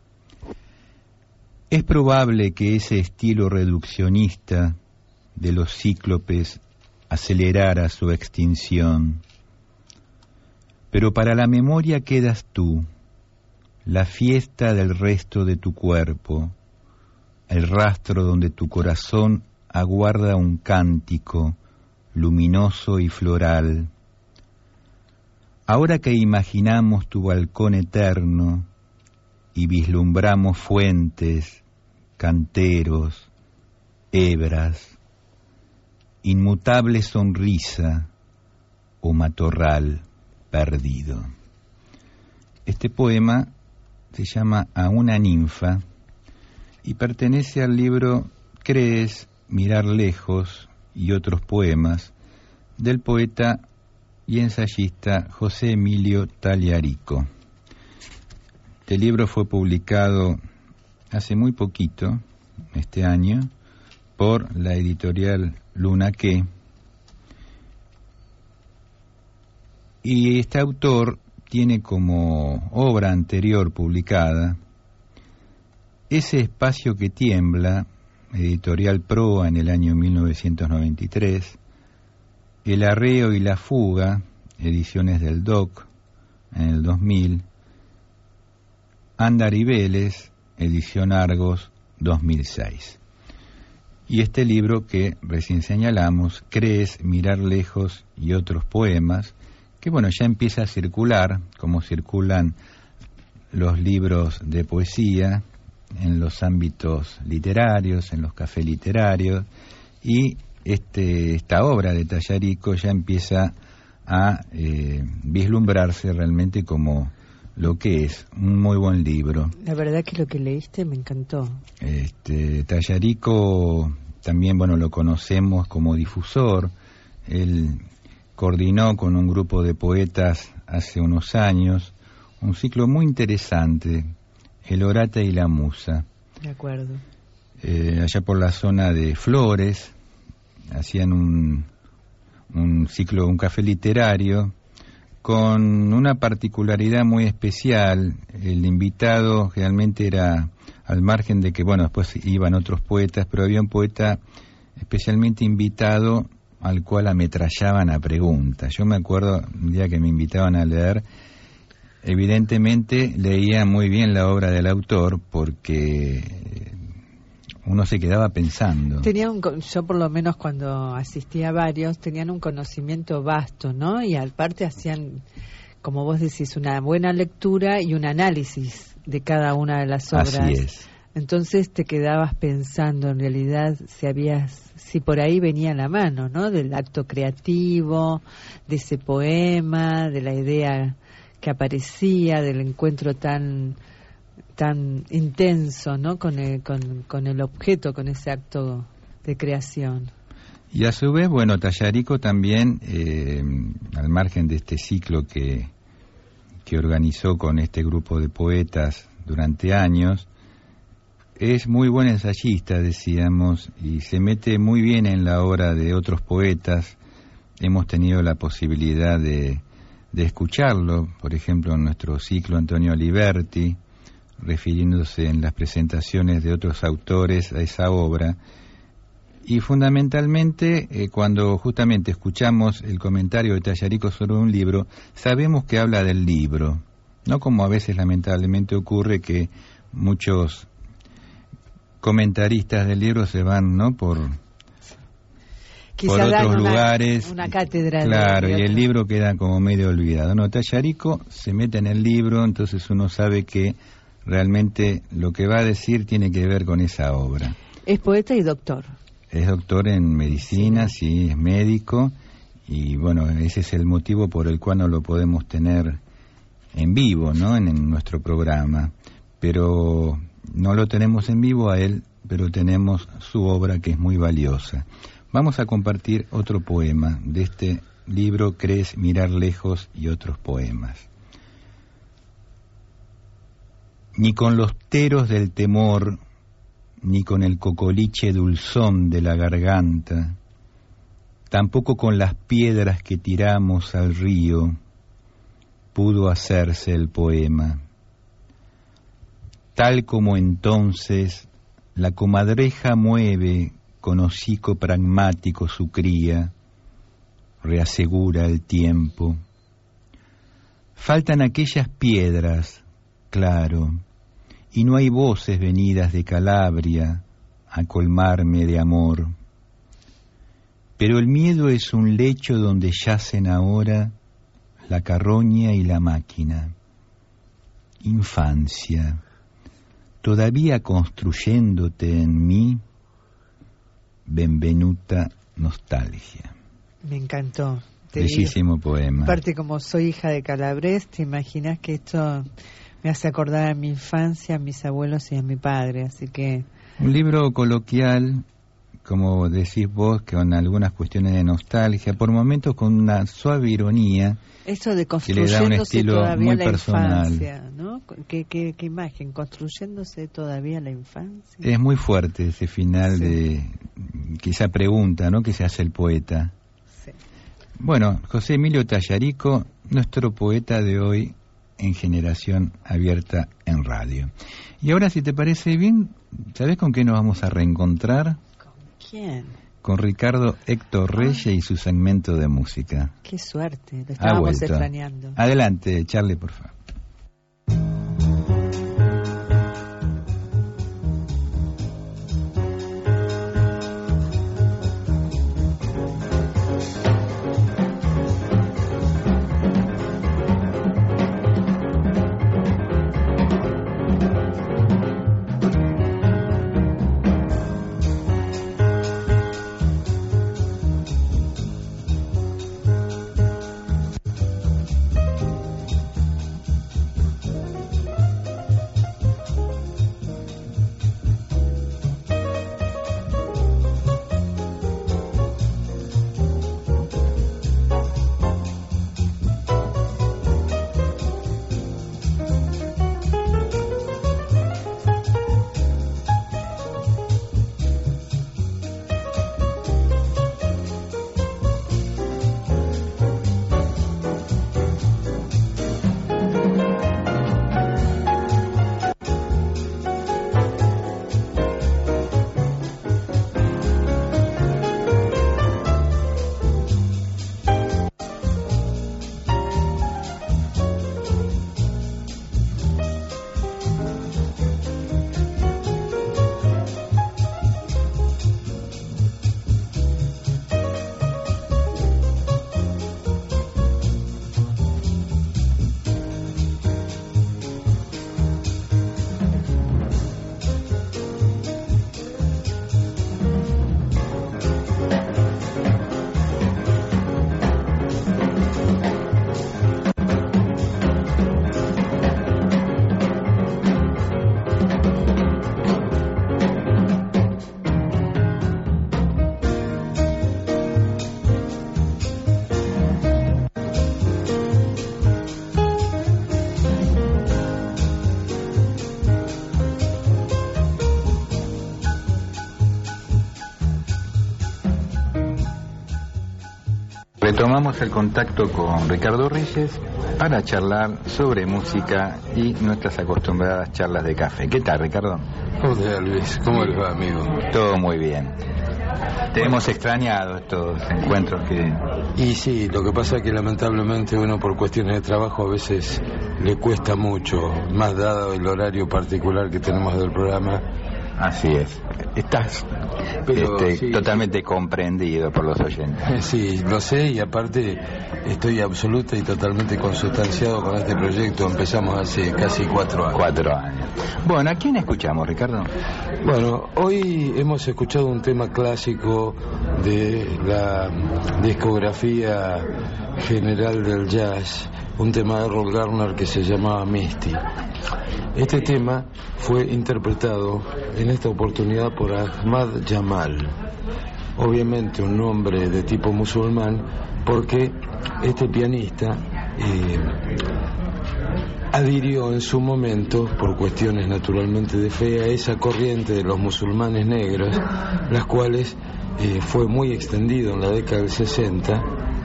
Es probable que ese estilo reduccionista de los cíclopes acelerara su extinción, pero para la memoria quedas tú, la fiesta del resto de tu cuerpo, el rastro donde tu corazón aguarda un cántico luminoso y floral. Ahora que imaginamos tu balcón eterno y vislumbramos fuentes, canteros, hebras, inmutable sonrisa o matorral perdido. Este poema se llama A una ninfa y pertenece al libro Crees, mirar lejos y otros poemas del poeta y ensayista José Emilio Tagliarico. Este libro fue publicado hace muy poquito, este año, por la editorial Luna Que, y este autor tiene como obra anterior publicada Ese espacio que tiembla, editorial Proa en el año mil novecientos noventa y tres, El arreo y la fuga, ediciones del D O C en el dos mil, Andar y Vélez, edición Argos, dos mil seis. Y este libro que recién señalamos, Crees, mirar lejos y otros poemas, que bueno, ya empieza a circular, como circulan los libros de poesía en los ámbitos literarios, en los cafés literarios, y este, esta obra de Tagliarico ya empieza a eh, vislumbrarse realmente como lo que es un muy buen libro. La verdad que lo que leíste me encantó. Este, Tagliarico también, bueno, lo conocemos como difusor. Él coordinó con un grupo de poetas hace unos años un ciclo muy interesante, El Orate y la Musa. De acuerdo. Eh, allá por la zona de Flores, hacían un, un ciclo, un café literario, con una particularidad muy especial. El invitado realmente era, al margen de que, bueno, después iban otros poetas, pero había un poeta especialmente invitado al cual ametrallaban a preguntas. Yo me acuerdo un día que me invitaban a leer, evidentemente leía muy bien la obra del autor porque uno se quedaba pensando. Tenía un, yo por lo menos cuando asistía a varios, tenían un conocimiento vasto, ¿no? Y aparte hacían, como vos decís, una buena lectura y un análisis de cada una de las obras. Así es. Entonces te quedabas pensando en realidad si habías, si por ahí venía la mano, ¿no? Del acto creativo, de ese poema, de la idea que aparecía, del encuentro tan tan intenso, ¿no? Con el, con, con el objeto, con ese acto de creación. Y a su vez, bueno, Tagliarico también, eh, al margen de este ciclo que, que organizó con este grupo de poetas durante años, es muy buen ensayista, decíamos, y se mete muy bien en la obra de otros poetas. Hemos tenido la posibilidad de, de escucharlo, por ejemplo en nuestro ciclo Antonio Aliberti, refiriéndose en las presentaciones de otros autores a esa obra, y fundamentalmente eh, cuando justamente escuchamos el comentario de Tallarico sobre un libro, sabemos que habla del libro, no como a veces lamentablemente ocurre que muchos comentaristas del libro se van, ¿no?, por, por otros una, lugares, una cátedra, claro, de y el libro queda como medio olvidado. No, Tallarico se mete en el libro, entonces uno sabe que realmente lo que va a decir tiene que ver con esa obra. Es poeta y doctor. Es doctor en medicina, sí. sí, es médico, y bueno, ese es el motivo por el cual no lo podemos tener en vivo, ¿no?, en, en nuestro programa. Pero no lo tenemos en vivo a él, pero tenemos su obra que es muy valiosa. Vamos a compartir otro poema de este libro, Crees mirar lejos, y otros poemas. Ni con los teros del temor, ni con el cocoliche dulzón de la garganta, tampoco con las piedras que tiramos al río, pudo hacerse el poema. Tal como entonces la comadreja mueve con hocico pragmático su cría, reasegura el tiempo. Faltan aquellas piedras, claro, y no hay voces venidas de Calabria a colmarme de amor. Pero el miedo es un lecho donde yacen ahora la carroña y la máquina. Infancia, todavía construyéndote en mí, benvenuta nostalgia. Me encantó. Bellísimo poema. Aparte, como soy hija de Calabres, te imaginas que esto me hace acordar a mi infancia, a mis abuelos y a mi padre, así que... Un libro coloquial, como decís vos, con algunas cuestiones de nostalgia, por momentos con una suave ironía. Eso de que le da un estilo todavía muy la personal. Infancia, ¿no? ¿Qué, qué, qué imagen? Construyéndose todavía la infancia. Es muy fuerte ese final, sí, de que esa pregunta, ¿no?, que se hace el poeta. Sí. Bueno, José Emilio Tallarico, nuestro poeta de hoy en Generación Abierta en Radio. Y ahora, si te parece bien, ¿sabés con qué nos vamos a reencontrar? ¿Con quién? Con Ricardo Héctor Reyes ah. y su segmento de música. Qué suerte, lo estábamos extrañando. Adelante, Charlie, por favor. Retomamos el contacto con Ricardo Reyes para charlar sobre música y nuestras acostumbradas charlas de café. ¿Qué tal, Ricardo? Hola, Luis. ¿Cómo les va, amigo? Todo muy bien. Te hemos extrañado estos encuentros que... Y sí, lo que pasa es que lamentablemente uno por cuestiones de trabajo a veces le cuesta mucho, más dado el horario particular que tenemos del programa. Así es. Estás Pero, este, sí, totalmente sí. comprendido por los oyentes. Sí, lo sé, y aparte estoy absoluta y totalmente consustanciado con este proyecto. Empezamos hace casi cuatro años. Cuatro años. Bueno, ¿a quién escuchamos, Ricardo? Bueno, hoy hemos escuchado un tema clásico de la discografía general del jazz, un tema de Errol Garner que se llamaba Misty. Este tema fue interpretado en esta oportunidad por Ahmad Jamal, obviamente un nombre de tipo musulmán, porque este pianista eh, adhirió en su momento, por cuestiones naturalmente de fe, a esa corriente de los musulmanes negros, las cuales eh, fue muy extendido en la década del sesenta.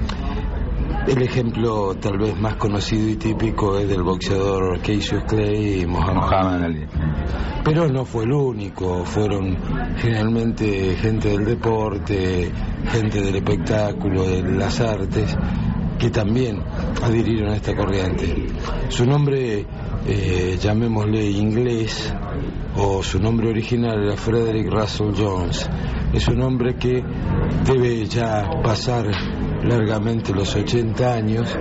El ejemplo tal vez más conocido y típico es del boxeador Cassius Clay y Muhammad Ali. Pero no fue el único, fueron generalmente gente del deporte, gente del espectáculo, de las artes, que también adhirieron a esta corriente. Su nombre, eh, llamémosle inglés, o su nombre original era Frederick Russell Jones. Es un hombre que debe ya pasar largamente los ochenta años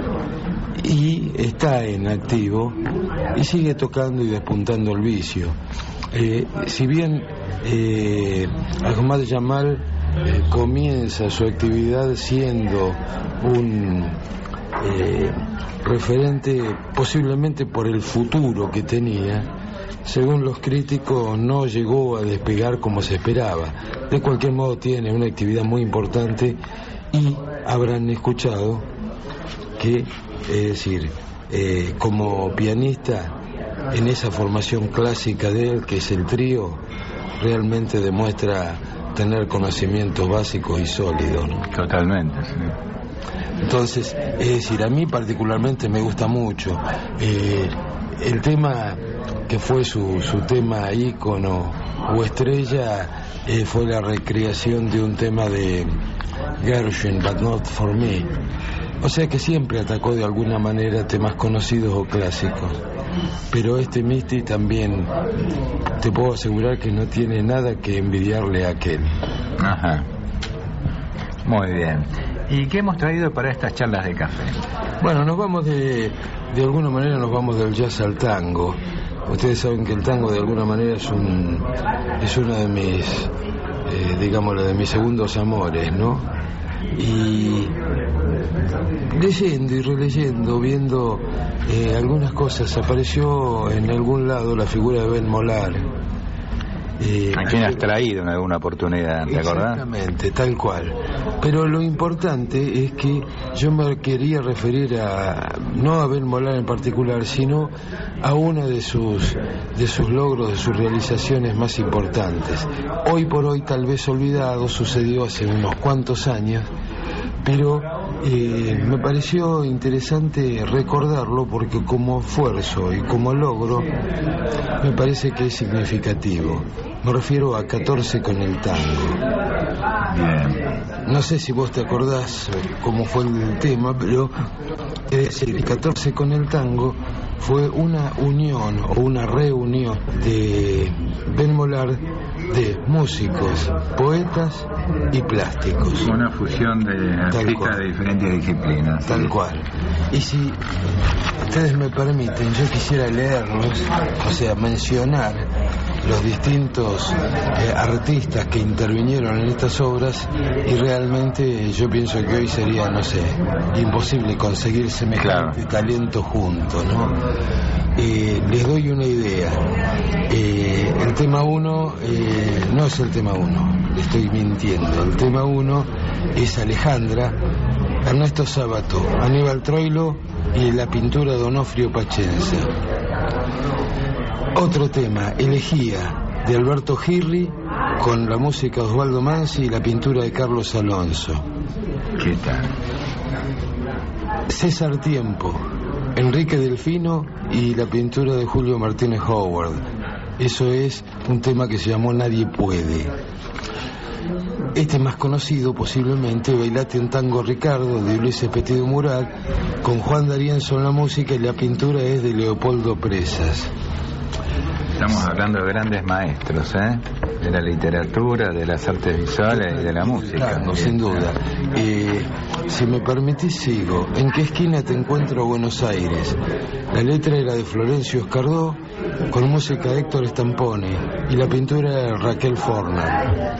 y está en activo y sigue tocando y despuntando el vicio. Eh, si bien eh, Ahmad Jamal eh, comienza su actividad siendo un eh, referente posiblemente por el futuro que tenía, según los críticos no llegó a despegar como se esperaba. De cualquier modo tiene una actividad muy importante y habrán escuchado que, es decir, eh, como pianista, en esa formación clásica de él, que es el trío, realmente demuestra tener conocimientos básicos y sólidos, ¿no? Totalmente, sí. Entonces, es decir, a mí particularmente me gusta mucho. Eh, el tema que fue su, su tema ícono o estrella eh, fue la recreación de un tema de Gershwin, But Not For Me. O sea que siempre atacó de alguna manera temas conocidos o clásicos. Pero este Misty también te puedo asegurar que no tiene nada que envidiarle a aquel. Ajá. Muy bien. ¿Y qué hemos traído para estas charlas de café? Bueno, nos vamos de... De alguna manera nos vamos del jazz al tango. Ustedes saben que el tango de alguna manera es un es uno de mis, eh, digámoslo, de mis segundos amores, ¿no? Y leyendo y releyendo, viendo eh, algunas cosas, apareció en algún lado la figura de Ben Molar. Eh, ¿A quién has traído en alguna oportunidad, te acordás? Exactamente, tal cual. Pero lo importante es que yo me quería referir a, no a Ben Molar en particular, sino a uno de sus, de sus logros, de sus realizaciones más importantes. Hoy por hoy tal vez olvidado, sucedió hace unos cuantos años, pero eh, me pareció interesante recordarlo porque como esfuerzo y como logro me parece que es significativo. Me refiero a catorce con el tango. Bien. No sé si vos te acordás cómo fue el tema, pero es decir, catorce con el tango fue una unión o una reunión de Ben Molar de músicos, poetas y plásticos. Una fusión de artistas de diferentes disciplinas. Tal cual. Y si ustedes me permiten, yo quisiera leerlos, o sea, mencionar los distintos eh, artistas que intervinieron en estas obras, y realmente yo pienso que hoy sería, no sé, imposible conseguir semejante claro. talento junto, ¿no? Eh, les doy una idea. Eh, el tema uno eh, no es el tema uno, le estoy mintiendo. El tema uno es Alejandra, Ernesto Sábato, Aníbal Troilo y la pintura de Onofrio Pachensa. Otro tema, Elegía, de Alberto Girri, con la música de Osvaldo Manzi y la pintura de Carlos Alonso. ¿Qué tal? César Tiempo, Enrique Delfino y la pintura de Julio Martínez Howard. Eso es un tema que se llamó Nadie Puede. Este más conocido posiblemente, Bailate un tango Ricardo, de Ulises Petido Murat, con Juan D'Arienzo en la música, y la pintura es de Leopoldo Presas. Estamos hablando de grandes maestros, ¿eh? De la literatura, de las artes visuales y de la música. Claro, sin duda. Eh, si me permitís, sigo. ¿En qué esquina te encuentro Buenos Aires? La letra era de Florencio Escardó, con música de Héctor Stampone, y la pintura de Raquel Forna.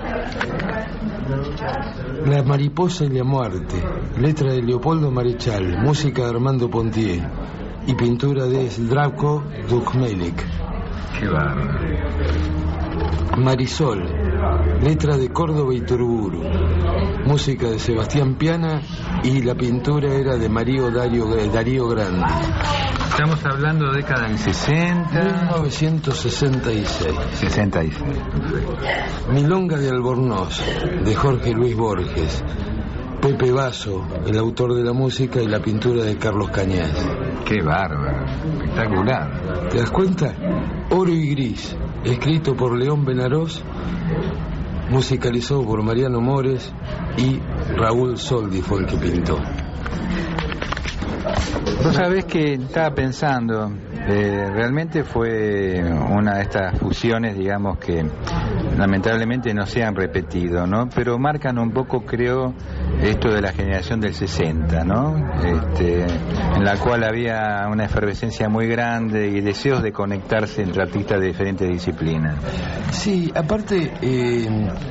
La mariposa y la muerte, letra de Leopoldo Marechal, música de Armando Pontier, y pintura de Zdravko Dukmelik. Qué bárbaro. Marisol, letra de Córdoba y Turburu, música de Sebastián Piana, y la pintura era de Mario Darío, Darío Grandi. Estamos hablando de década del sesenta. mil novecientos sesenta y seis. sesenta y seis. Milonga de Albornoz, de Jorge Luis Borges. Pepe Basso, el autor de la música, y la pintura de Carlos Cañas. Qué bárbaro, espectacular. ¿Te das cuenta? Oro y Gris, escrito por León Benarós, musicalizado por Mariano Mores, y Raúl Soldi fue el que pintó. Vos sabés que estaba pensando, eh, realmente fue una de estas fusiones, digamos, que lamentablemente no se han repetido, ¿no? Pero marcan un poco, creo, esto de la generación del sesenta, ¿no? Este, en la cual había una efervescencia muy grande y deseos de conectarse entre artistas de diferentes disciplinas. Sí, aparte, eh,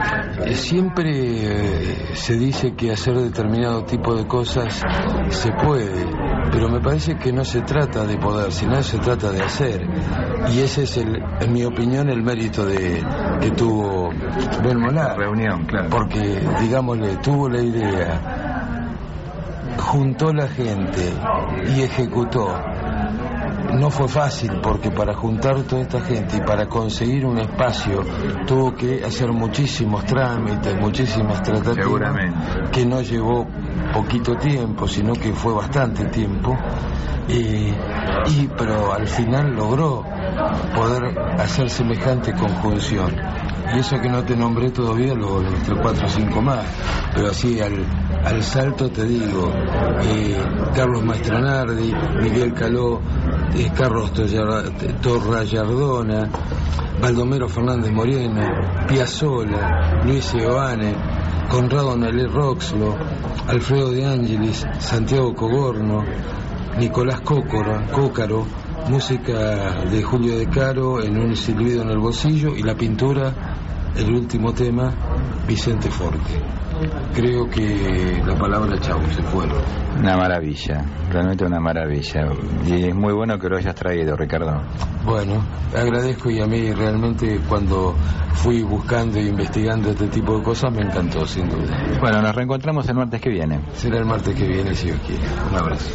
siempre eh, se dice que hacer determinado tipo de cosas se puede, pero me parece que no se trata de poder, sino se trata de hacer. Y ese es, el, en mi opinión, el mérito de que tuvo Ben Molar. Reunión, claro. Porque, digámosle, tuvo la idea, juntó la gente y ejecutó. No fue fácil, porque para juntar toda esta gente y para conseguir un espacio tuvo que hacer muchísimos trámites, muchísimas tratativas. Seguramente. Que no llevó poquito tiempo, sino que fue bastante tiempo. Eh, y pero al final logró poder hacer semejante conjunción. Y eso que no te nombré todavía, los, los cuatro o cinco más, pero así al, al salto te digo, eh, Carlos Maestranardi, Miguel Caló, eh, Carlos Torrayardona, Baldomero Fernández Moreno, Piazzolla, Luis Eoane, Conrado Nalé Roxlo, Alfredo de Ángelis, Santiago Cogorno, Nicolás Cócaro, Cócaro, música de Julio De Caro, En un silbido en el bolsillo, y la pintura, el último tema, Vicente Forte. Creo que la palabra chau se fueron. Una maravilla, realmente una maravilla. Y es muy bueno que lo hayas traído, Ricardo. Bueno, agradezco, y a mí realmente cuando fui buscando e investigando este tipo de cosas me encantó, sin duda. Bueno, nos reencontramos el martes que viene. Será el martes que viene, si Dios quiere. Un abrazo.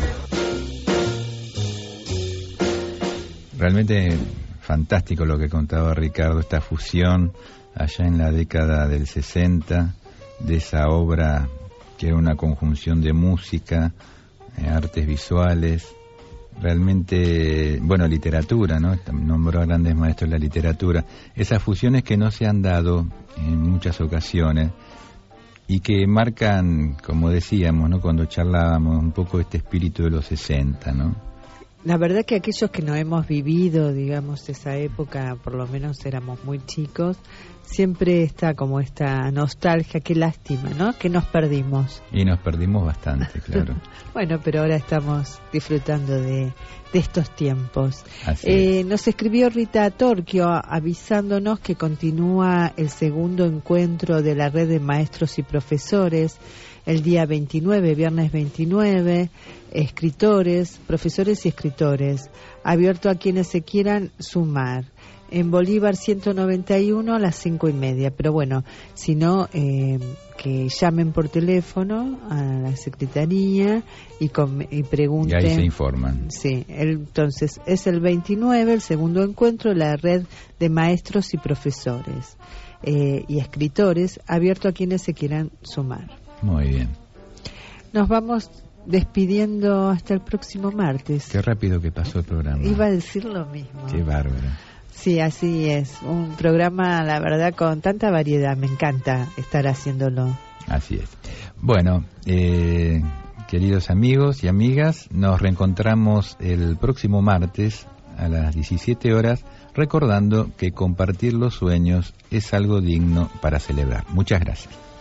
Realmente fantástico lo que contaba Ricardo, esta fusión allá en la década del sesenta, de esa obra que era una conjunción de música, eh, artes visuales, realmente, bueno, literatura, ¿no? Nombró a grandes maestros de la literatura. Esas fusiones que no se han dado en muchas ocasiones y que marcan, como decíamos, ¿no? Cuando charlábamos, un poco este espíritu de los sesenta, ¿no? La verdad que aquellos que no hemos vivido, digamos, esa época, por lo menos éramos muy chicos, siempre está como esta nostalgia, qué lástima, ¿no? Que nos perdimos. Y nos perdimos bastante, claro. Bueno, pero ahora estamos disfrutando de, de estos tiempos. Así eh, es. Nos escribió Rita Torquio avisándonos que continúa el segundo encuentro de la red de maestros y profesores el día veintinueve, viernes veintinueve, escritores, profesores y escritores, abierto a quienes se quieran sumar. En Bolívar ciento noventa y uno a las cinco y media, pero bueno, si no, eh, que llamen por teléfono a la secretaría y, com y pregunten. Y ahí se informan. Sí, el, entonces es el veintinueve, el segundo encuentro de la red de maestros y profesores eh, y escritores, abierto a quienes se quieran sumar. Muy bien. nos vamos despidiendo hasta el próximo martes. Qué rápido que pasó el programa. Iba a decir lo mismo. Qué bárbaro. Sí, así es. Un programa, la verdad, con tanta variedad. Me encanta estar haciéndolo. Así es. Bueno, eh, queridos amigos y amigas, nos reencontramos el próximo martes a las diecisiete horas, recordando que compartir los sueños es algo digno para celebrar. Muchas gracias.